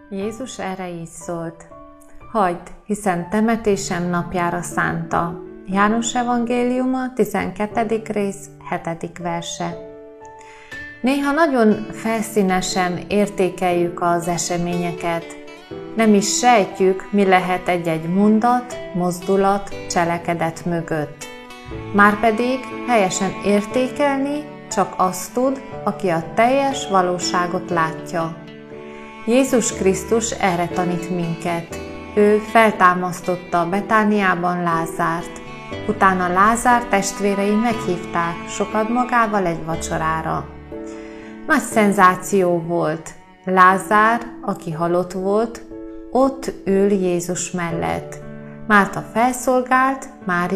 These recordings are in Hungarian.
Jézus erre így szólt: hagyd, hiszen temetésem napjára szánta. János evangéliuma, 12. rész, 7. verse. Néha nagyon felszínesen értékeljük az eseményeket. Nem is sejtjük, mi lehet egy-egy mondat, mozdulat, cselekedet mögött. Márpedig helyesen értékelni csak azt tud, aki a teljes valóságot látja. Jézus Krisztus erre tanít minket. Ő feltámasztotta Betániában Lázárt. Utána Lázár testvérei meghívták sokad magával egy vacsorára. Nagy szenzáció volt. Lázár, aki halott volt, ott ül Jézus mellett. Márta felszolgált,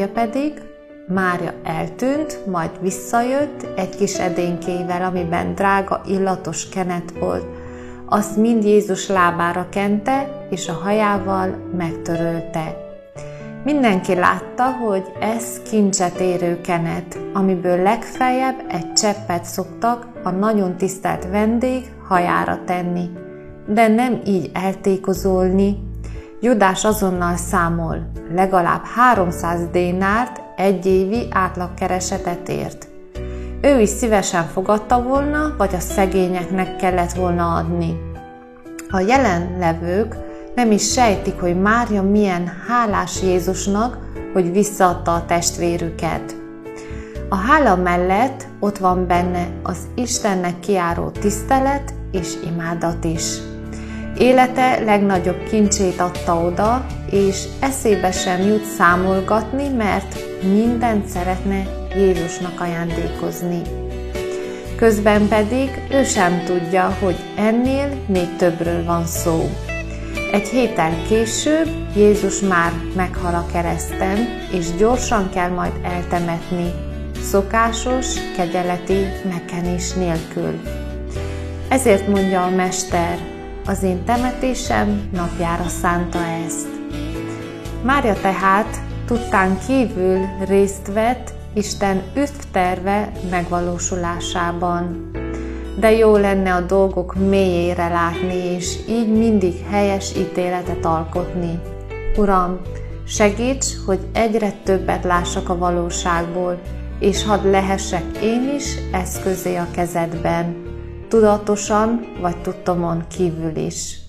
Mária eltűnt, majd visszajött egy kis edénykével, amiben drága illatos kenet volt. Azt mind Jézus lábára kente, és a hajával megtörölte. Mindenki látta, hogy ez kincset érő kenet, amiből legfeljebb egy cseppet szoktak a nagyon tisztelt vendég hajára tenni, de nem így eltékozolni. Judás azonnal számol, legalább 300 dénárt, egy évi átlagkeresetet ért. Ő is szívesen fogadta volna, vagy a szegényeknek kellett volna adni. A jelenlevők nem is sejtik, hogy Mária milyen hálás Jézusnak, hogy visszaadta a testvérüket. A hála mellett ott van benne az Istennek kijáró tisztelet és imádat is. Élete legnagyobb kincsét adta oda, és eszébe sem jut számolgatni, mert mindent szeretne Jézusnak ajándékozni. Közben pedig ő sem tudja, hogy ennél még többről van szó. Egy héttel később Jézus már meghal a kereszten, és gyorsan kell majd eltemetni, szokásos, kegyeleti megkenés nélkül. Ezért mondja a Mester: az én temetésem napjára szánta ezt. Mária tehát tudtán kívül részt vett Isten üdvterve megvalósulásában. De jó lenne a dolgok mélyére látni, és így mindig helyes ítéletet alkotni. Uram, segíts, hogy egyre többet lássak a valóságból, és hadd lehessek én is eszközé a kezedben, tudatosan vagy tudtomon kívül is.